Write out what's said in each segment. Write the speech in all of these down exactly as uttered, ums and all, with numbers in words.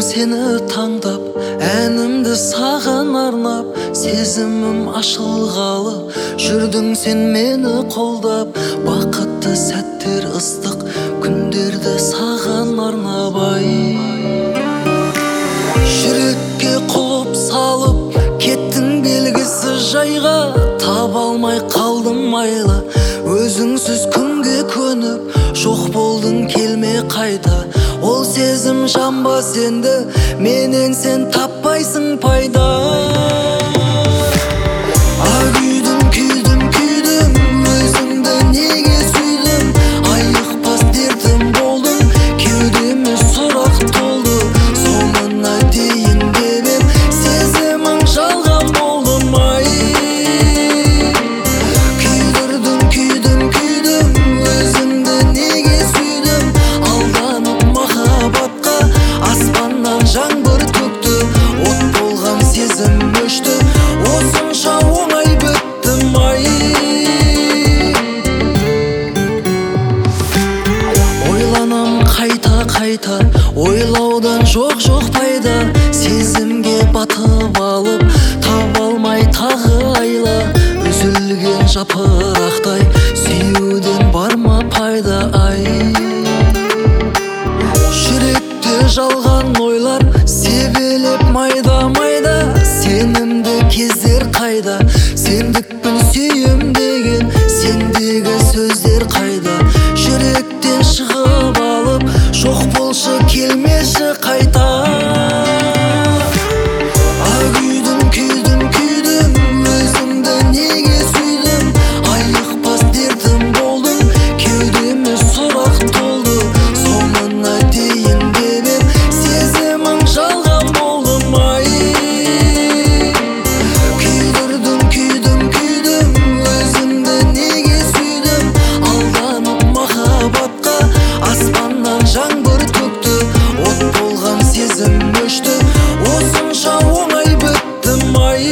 сені таңдап, әнімді саған арнап, сезімім ашылғалы, жүрдің сен мені қолдап. Бақытты сәттер ыстық, күндерді саған арнап. Ай, жүрекке құлып салып, кеттің белгісіз жайға. Таба алмай қалдым майлы, өзіңсіз күнге көніп, жоқ болдың келме қайта. Ол сезім жанбас енді, менен сен таппайсың пайда. А күйдім, күйдім, күйдім, өзіңді неге сүйдім. Айықпас дертім болдың, кеудеме сұрақ толды. Соңына дейін деп ем, сезімің жалған болдым. Ай, күйдірдің, күйдім, күйдім, өзіңді неге сүйдім. Алданып махаббатқа, аспаннан жаңбыр төкті. От болған сезім өшті, осынша оңай біттім. Ай, ойланам қайта-қайта, ойлаудан жоқ-жоқ пайда. Сезімге батып алып, таба алмай тағы айла. Үзілген жапырақтай, сүюден бар ма пайда. Ай, жүректе жалған ойлар, себелеп майда-майда. Сенімді кездер қайда, сендікпін сүйем деген, сендегі сөздер қайда. Жүректен шығып алып, жоқ болшы келмеші қайта. А күйдім, күйдім, күйдім, өзіңді неге сүйдім. Айықпас дертім болдың, кеудеме сұрақ толды. Соңына дейін деп ем, сезімің жалған болдым. Ай, күйдірдің, күйдім, күйдім, өзіңді неге сүйдім. Алданып махаббатқа, аспаннан жаңбыр төкті. От болған сезім өшті, осынша оңай біттім. Ай,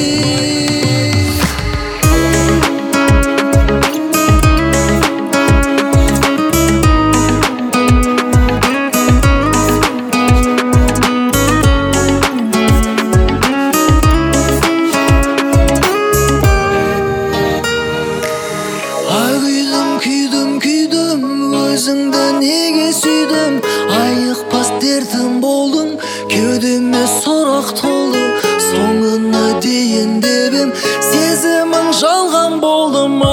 күйдім, күйдім, күйдім, өзіңді неге сүйдім. Айықпас дертім болдың, кеудеме сұрақ толды. Соңына дейін деп ем, сезімің жалған болдым.